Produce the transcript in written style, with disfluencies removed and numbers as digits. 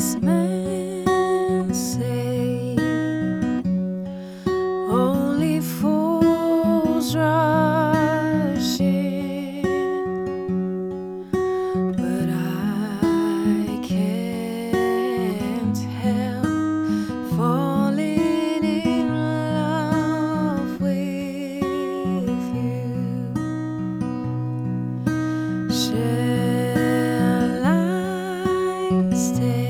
men say only fools rush in, but I can't help falling in love with you. Shall I stay?